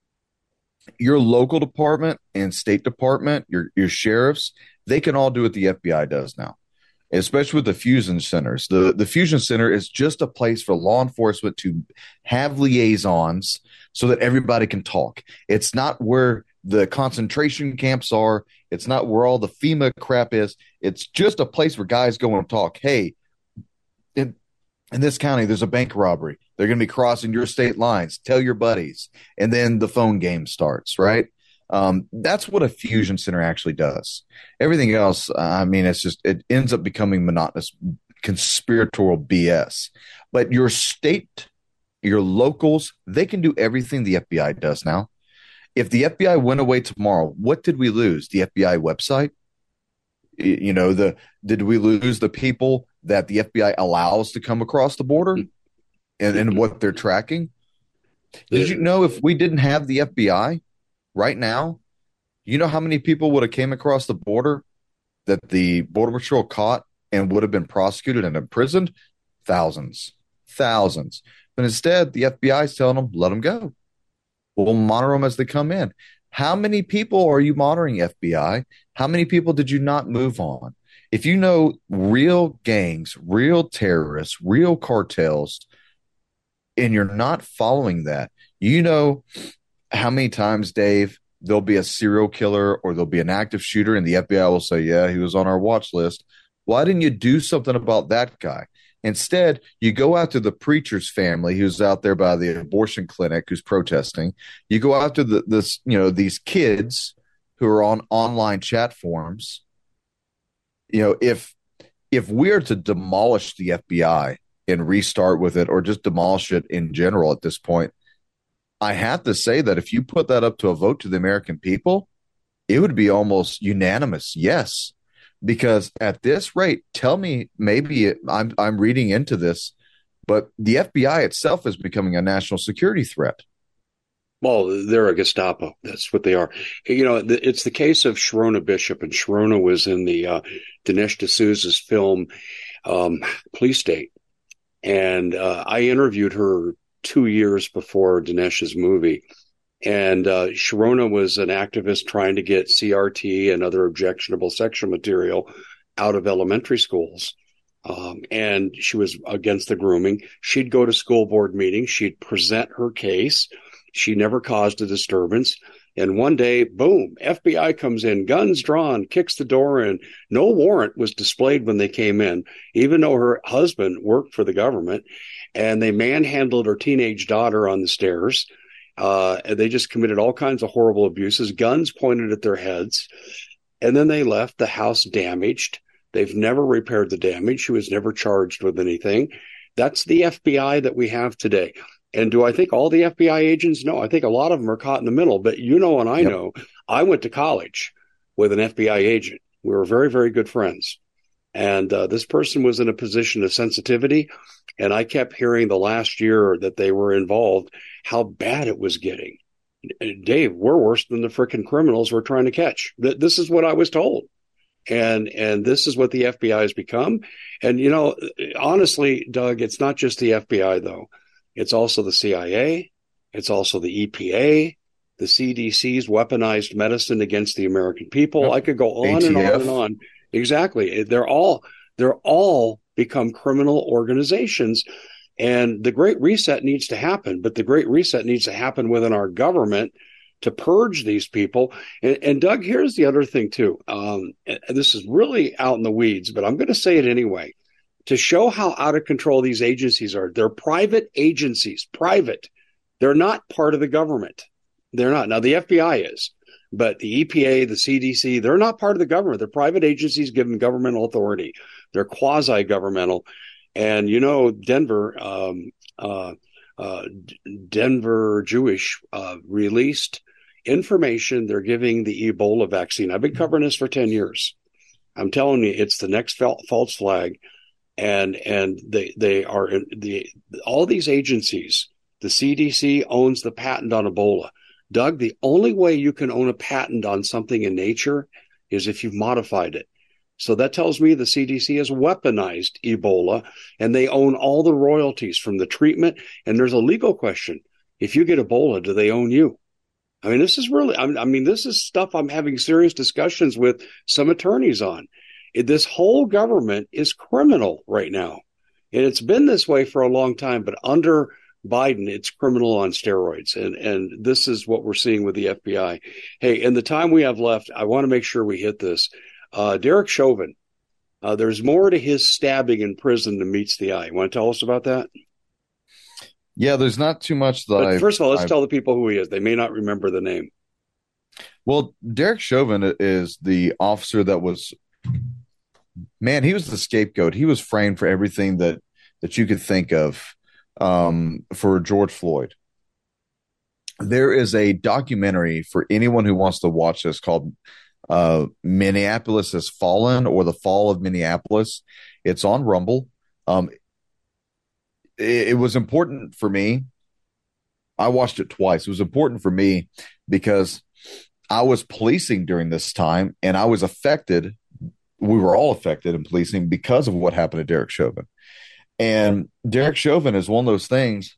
Speaker 2: your local department and state department, your, your sheriffs, they can all do what the F B I does now, especially with the fusion centers. The, the fusion center is just a place for law enforcement to have liaisons so that everybody can talk. It's not where the concentration camps are. It's not where all the FEMA crap is. It's just a place where guys go and talk. Hey, in, in this county, there's a bank robbery. They're going to be crossing your state lines. Tell your buddies. And then the phone game starts, right? Um, that's what a fusion center actually does. Everything else, I mean, it's just, it ends up becoming monotonous, conspiratorial B S. But your state, your locals, they can do everything the F B I does now. If the F B I went away tomorrow, what did we lose? The F B I website? You know, the did we lose the people that the F B I allows to come across the border and, and what they're tracking? Did you know if we didn't have the F B I right now, you know how many people would have came across the border that the Border Patrol caught and would have been prosecuted and imprisoned? Thousands. Thousands. But instead, the F B I is telling them, let them go. We'll monitor them as they come in. How many people are you monitoring, F B I? How many people did you not move on? If you know real gangs, real terrorists, real cartels, and you're not following that, you know how many times, Dave, there'll be a serial killer or there'll be an active shooter and the F B I will say, yeah, he was on our watch list. Why didn't you do something about that guy? Instead, you go after the preacher's family who's out there by the abortion clinic who's protesting. You go after the, this, you know, these kids who are on online chat forums. You know, if if we're to demolish the F B I and restart with it or just demolish it in general at this point, I have to say that if you put that up to a vote to the American people, it would be almost unanimous yes. Because at this rate, tell me, maybe it, I'm I'm reading into this, but the F B I itself is becoming a national security threat.
Speaker 1: Well, they're a Gestapo. That's what they are. You know, it's the case of Sharona Bishop, and Sharona was in the uh, Dinesh D'Souza's film um, Police State. And uh, I interviewed her two years before Dinesh's movie. And uh, Sharona was an activist trying to get C R T and other objectionable sexual material out of elementary schools. Um, and she was against the grooming. She'd go to school board meetings. She'd present her case. She never caused a disturbance. And one day, boom, F B I comes in, guns drawn, kicks the door in. No warrant was displayed when they came in, even though her husband worked for the government. And they manhandled her teenage daughter on the stairs. Uh, and they just committed all kinds of horrible abuses, guns pointed at their heads. And then they left the house damaged. They've never repaired the damage. She was never charged with anything. That's the F B I that we have today. And do I think all the F B I agents? No, I think a lot of them are caught in the middle. But you know, and I yep. know, I went to college with an F B I agent. We were very, very good friends. And uh, this person was in a position of sensitivity. And I kept hearing the last year that they were involved, how bad it was getting. Dave, we're worse than the frickin' criminals we're trying to catch. This is what I was told. And and this is what the F B I has become. And, you know, honestly, Doug, it's not just the F B I, though. It's also the C I A. It's also the E P A, the C D C's weaponized medicine against the American people. Yep. I could go on A T F. And on and on. Exactly. They're all they're all become criminal organizations. And the Great Reset needs to happen, but the Great Reset needs to happen within our government to purge these people. And, and Doug, here's the other thing, too. Um, this is really out in the weeds, but I'm going to say it anyway. To show how out of control these agencies are, they're private agencies, private. They're not part of the government. They're not. Now, the F B I is. But the E P A, the C D C, they're not part of the government. They're private agencies given governmental authority. They're quasi-governmental. And, you know, Denver, um, uh, uh, Denver Jewish uh, released information. They're giving the Ebola vaccine. I've been covering this for ten years. I'm telling you, it's the next false flag. And and they they are the all these agencies. The C D C owns the patent on Ebola. Doug, the only way you can own a patent on something in nature is if you've modified it. So that tells me the C D C has weaponized Ebola, and they own all the royalties from the treatment. And there's a legal question. If you get Ebola, do they own you? I mean, this is really, I mean, this is stuff I'm having serious discussions with some attorneys on. This whole government is criminal right now. And it's been this way for a long time, but under Biden, it's criminal on steroids. And, and this is what we're seeing with the F B I. Hey, in the time we have left, I want to make sure we hit this. Uh, Derek Chauvin, uh, there's more to his stabbing in prison than meets the eye. You want to tell us about that?
Speaker 2: Yeah, there's not too much that
Speaker 1: But first of all, let's
Speaker 2: I've,
Speaker 1: tell the people who he is. They may not remember the name.
Speaker 2: Well, Derek Chauvin is the officer that was, man, he was the scapegoat. He was framed for everything that, that you could think of um, for George Floyd. There is a documentary for anyone who wants to watch this called uh, Minneapolis Has Fallen, or The Fall of Minneapolis. It's on Rumble. Um, it, it was important for me. I watched it twice. It was important for me because I was policing during this time, and I was affected. We were all affected in policing because of what happened to Derek Chauvin. And Derek Chauvin is one of those things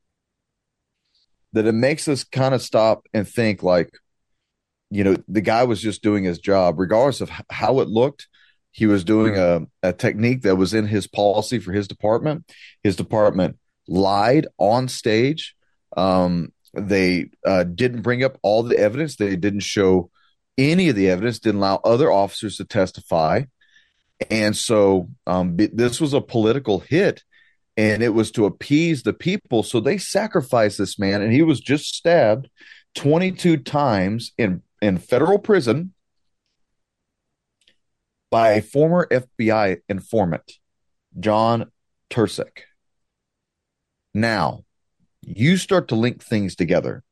Speaker 2: that it makes us kind of stop and think, like, you know, the guy was just doing his job, regardless of how it looked. He was doing a, a technique that was in his policy for his department. His department lied on stage. Um, they uh, didn't bring up all the evidence. They didn't show any of the evidence, didn't allow other officers to testify. And so um, this was a political hit, and it was to appease the people. So they sacrificed this man, and he was just stabbed twenty-two times in, in federal prison by a former F B I informant, John Tursik. Now, you start to link things together.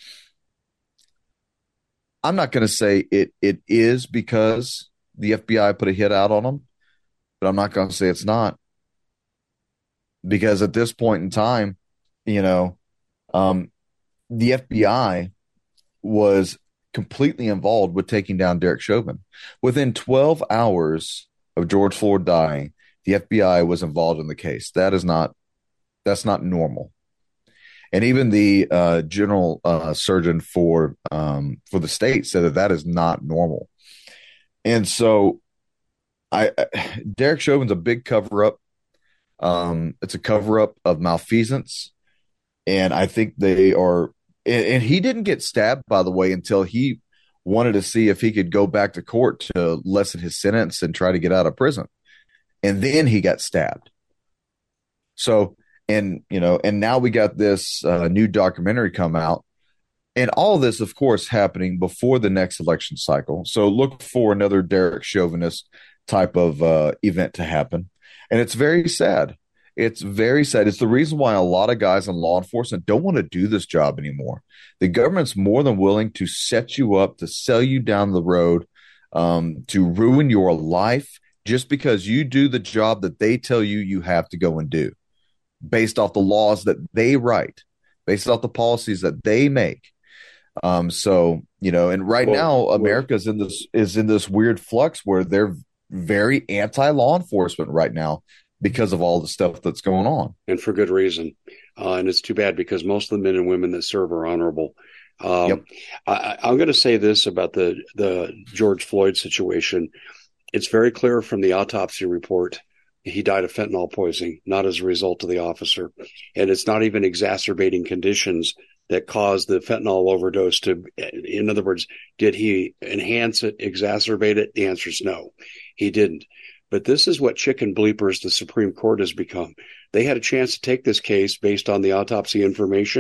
Speaker 2: I'm not going to say it it is because the F B I put a hit out on him, but I'm not going to say it's not. Because at this point in time, you know, um, the F B I was completely involved with taking down Derek Chauvin. Within twelve hours of George Floyd dying, the F B I was involved in the case. That is not, that's not normal. And even the uh, general uh, surgeon for um, for the state said that that is not normal. And so, I Derek Chauvin's a big cover up. Um, it's a cover up of malfeasance, and I think they are. And, and he didn't get stabbed, by the way, until he wanted to see if he could go back to court to lessen his sentence and try to get out of prison, and then he got stabbed. So. And, you know, and now we got this uh, new documentary come out, and all this, of course, happening before the next election cycle. So look for another Derek Chauvinist type of uh, event to happen. And it's very sad. It's very sad. It's the reason why a lot of guys in law enforcement don't want to do this job anymore. The government's more than willing to set you up, to sell you down the road, um, to ruin your life just because you do the job that they tell you you have to go and do, based off the laws that they write, based off the policies that they make. Um, so, you know, and right well, now America's well, in this is in this weird flux where they're very anti-law enforcement right now because of all the stuff that's going on.
Speaker 1: And for good reason. Uh, and it's too bad because most of the men and women that serve are honorable. Um, yep. I, I'm going to say this about the, the George Floyd situation. It's very clear from the autopsy report. He died of fentanyl poisoning, not as a result of the officer. And it's not even exacerbating conditions that caused the fentanyl overdose to, in other words, did he enhance it, exacerbate it? The answer is no, he didn't. But this is what chicken bleepers the Supreme Court has become. They had a chance to take this case based on the autopsy information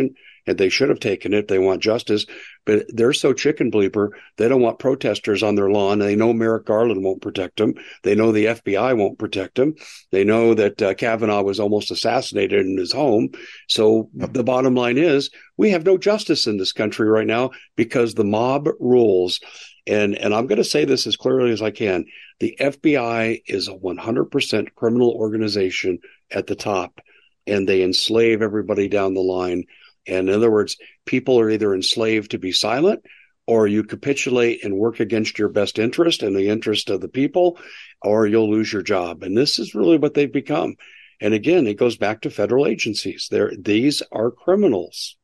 Speaker 1: and they should have taken it. They want justice, but they're so chicken bleeper. They don't want protesters on their lawn. They know Merrick Garland won't protect them. They know the F B I won't protect them. They know that uh, Kavanaugh was almost assassinated in his home. So the bottom line is we have no justice in this country right now because the mob rules. And, and I'm going to say this as clearly as I can. The F B I is a one hundred percent criminal organization at the top, and they enslave everybody down the line. And in other words, people are either enslaved to be silent, or you capitulate and work against your best interest and the interest of the people, or you'll lose your job. And this is really what they've become. And again, it goes back to federal agencies. They're, these are criminals.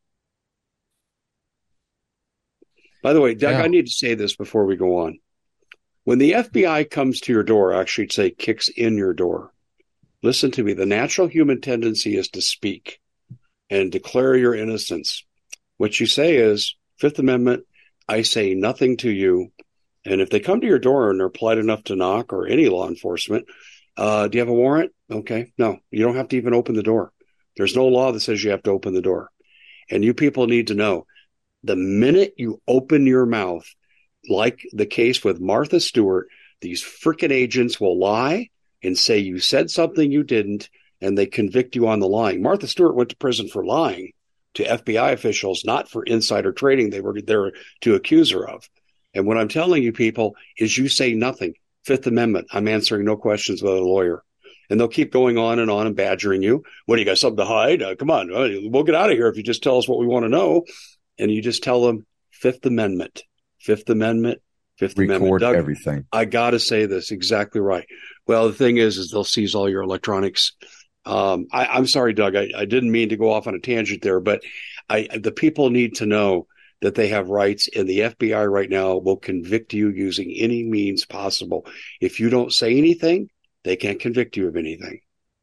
Speaker 1: By the way, Doug, yeah. I need to say this before we go on. When the F B I comes to your door, actually I'd say kicks in your door, listen to me. The natural human tendency is to speak and declare your innocence. What you say is, Fifth Amendment, I say nothing to you. And if they come to your door and they're polite enough to knock, or any law enforcement, uh, do you have a warrant? Okay. No, you don't have to even open the door. There's no law that says you have to open the door. And you people need to know, the minute you open your mouth, like the case with Martha Stewart, these freaking agents will lie and say you said something you didn't, and they convict you on the lying. Martha Stewart went to prison for lying to F B I officials, not for insider trading they were there to accuse her of. And what I'm telling you people is you say nothing. Fifth Amendment, I'm answering no questions without a lawyer. And they'll keep going on and on and badgering you. What, do you got something to hide? Uh, come on, we'll get out of here if you just tell us what we want to know. And you just tell them Fifth Amendment, Fifth Amendment, Fifth
Speaker 2: Record
Speaker 1: Amendment. Doug,
Speaker 2: everything.
Speaker 1: I got to say this exactly right. Well, the thing is, is they'll seize all your electronics. Um, I, I'm sorry, Doug. I, I didn't mean to go off on a tangent there, but I, the people need to know that they have rights, and the F B I right now will convict you using any means possible. If you don't say anything, they can't convict you of anything.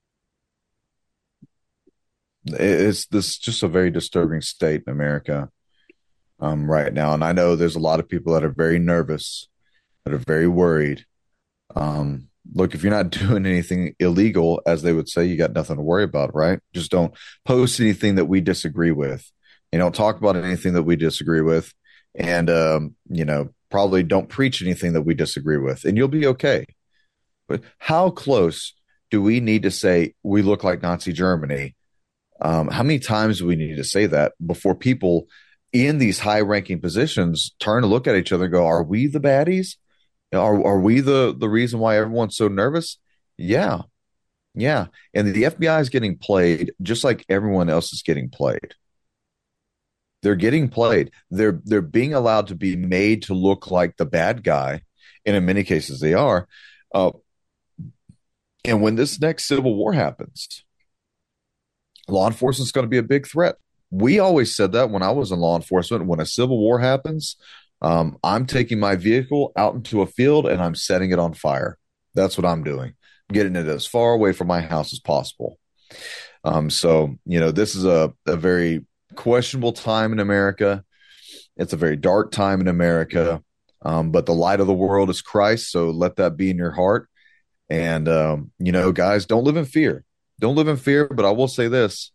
Speaker 2: It's this just a very disturbing state in America um, right now. And I know there's a lot of people that are very nervous, that are very worried. Um, look, if you're not doing anything illegal, as they would say, you got nothing to worry about, right? Just don't post anything that we disagree with. You don't talk about anything that we disagree with. And, um, you know, probably don't preach anything that we disagree with, and you'll be okay. But how close do we need to say we look like Nazi Germany? Um, how many times do we need to say that before people in these high-ranking positions turn to look at each other and go, are we the baddies? Are, are we the, the reason why everyone's so nervous? Yeah. Yeah. And the F B I is getting played just like everyone else is getting played. They're getting played. They're, they're being allowed to be made to look like the bad guy. And in many cases they are. Uh, and when this next civil war happens, law enforcement is going to be a big threat. We always said that when I was in law enforcement. When a civil war happens, um, I'm taking my vehicle out into a field and I'm setting it on fire. That's what I'm doing. I'm getting it as far away from my house as possible. Um, so, you know, this is a, a very questionable time in America. It's a very dark time in America. Um, but the light of the world is Christ. So let that be in your heart. And, um, you know, guys, don't live in fear. Don't live in fear, but I will say this.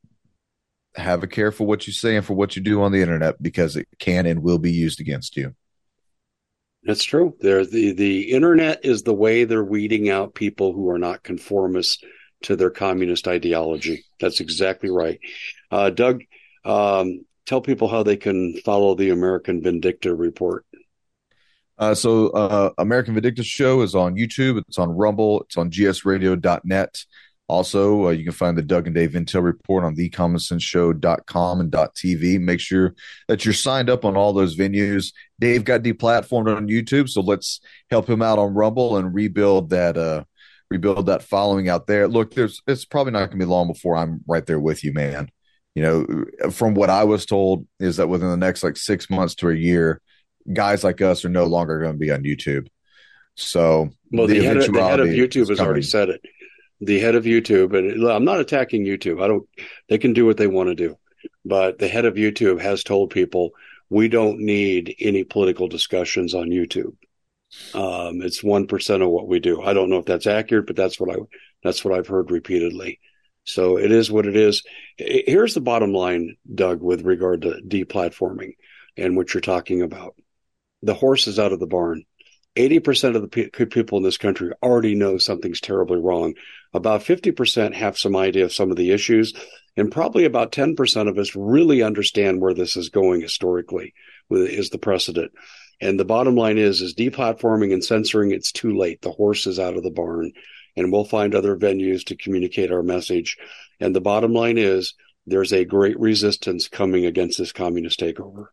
Speaker 2: Have a care for what you say and for what you do on the internet, because it can and will be used against you.
Speaker 1: That's true. There, the, the internet is the way they're weeding out people who are not conformists to their communist ideology. That's exactly right. Uh, Doug, um, tell people how they can follow the American Vindicta Report.
Speaker 2: Uh, so uh, American Vindicta Show is on YouTube. It's on Rumble. It's on G S radio dot net. Also, uh, you can find the Doug and Dave Intel Report on the common sense show dot com and .tv. Make sure that you're signed up on all those venues. Dave got deplatformed on YouTube, so let's help him out on Rumble and rebuild that uh, rebuild that following out there. Look, there's it's probably not going to be long before I'm right there with you, man. You know, from what I was told is that within the next like six months to a year, guys like us are no longer going to be on YouTube. So
Speaker 1: well, the, the, head, of, the head of YouTube has already said it. The head of YouTube, and I'm not attacking YouTube. I don't, they can do what they want to do. But the head of YouTube has told people, we don't need any political discussions on YouTube. Um, it's one percent of what we do. I don't know if that's accurate, but that's what I, that's what I've heard repeatedly. So it is what it is. Here's the bottom line, Doug, with regard to deplatforming and what you're talking about. The horse is out of the barn. eighty percent of the pe- people in this country already know something's terribly wrong. About fifty percent have some idea of some of the issues, and probably about ten percent of us really understand where this is going historically, is the precedent. And the bottom line is, is deplatforming and censoring, it's too late. The horse is out of the barn, and we'll find other venues to communicate our message. And the bottom line is, there's a great resistance coming against this communist takeover.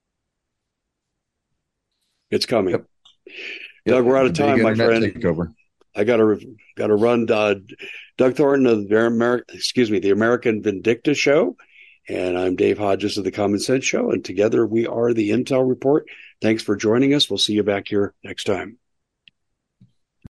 Speaker 1: It's coming.
Speaker 2: Yep.
Speaker 1: Doug,
Speaker 2: Yep.
Speaker 1: we're out of
Speaker 2: The big
Speaker 1: time, my
Speaker 2: internet
Speaker 1: friend.
Speaker 2: takeover.
Speaker 1: I got to got to run. Uh, Doug Thornton of the American, excuse me, the American Vindicta Show, and I'm Dave Hodges of the Common Sense Show, and together we are the Intel Report. Thanks for joining us. We'll see you back here next time.